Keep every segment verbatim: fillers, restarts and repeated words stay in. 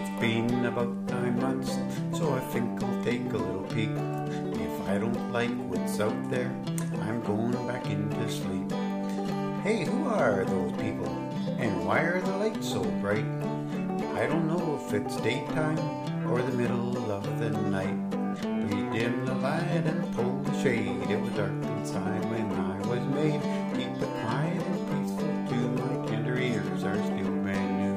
It's been about nine months, so I think I'll take a little peek. If I don't like what's out there, I'm going back into sleep. Hey, who are those people? And why are the lights so bright? I don't know if it's daytime or the middle of the night. Please dim the light and pull the shade. It was dark inside when I was made. Keep it quiet and peaceful too. My tender ears are still brand new.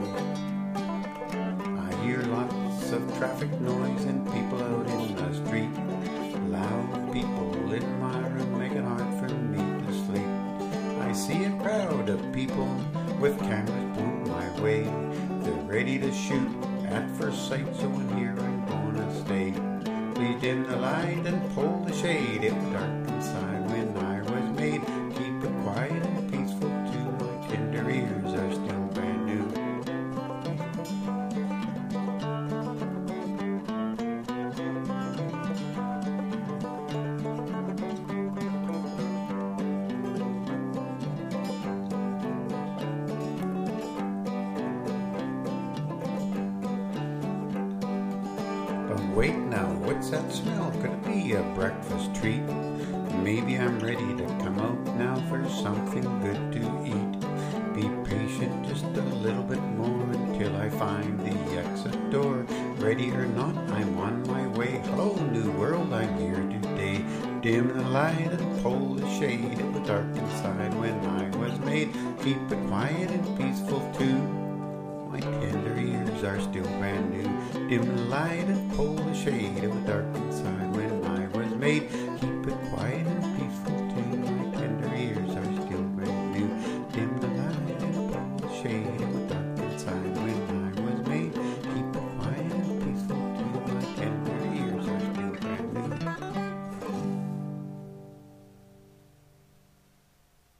I hear lots of traffic noise and people out in the street. Loud people in my room make it hard for me to sleep. I see a crowd of people with cameras pulled my way. They're ready to shoot at first sight, so in here I'm gonna stay. Please dim the light and pull the shade. It was dark inside when I was made. Keep it quiet and peaceful too. My tender ears are still brand new. But wait now, what's that smell? Could it be a breakfast treat? Maybe I'm ready to come out now for something good to eat. Be patient just a little bit more until I find the exit door. Ready or not, I'm on my way. Hello, new world, I'm here today. Dim the light and pull the shade. It was dark inside when I was made. Keep it quiet and peaceful too. My tender ears are still brand new. Dim the light and pull the shade. It was dark inside when I was made.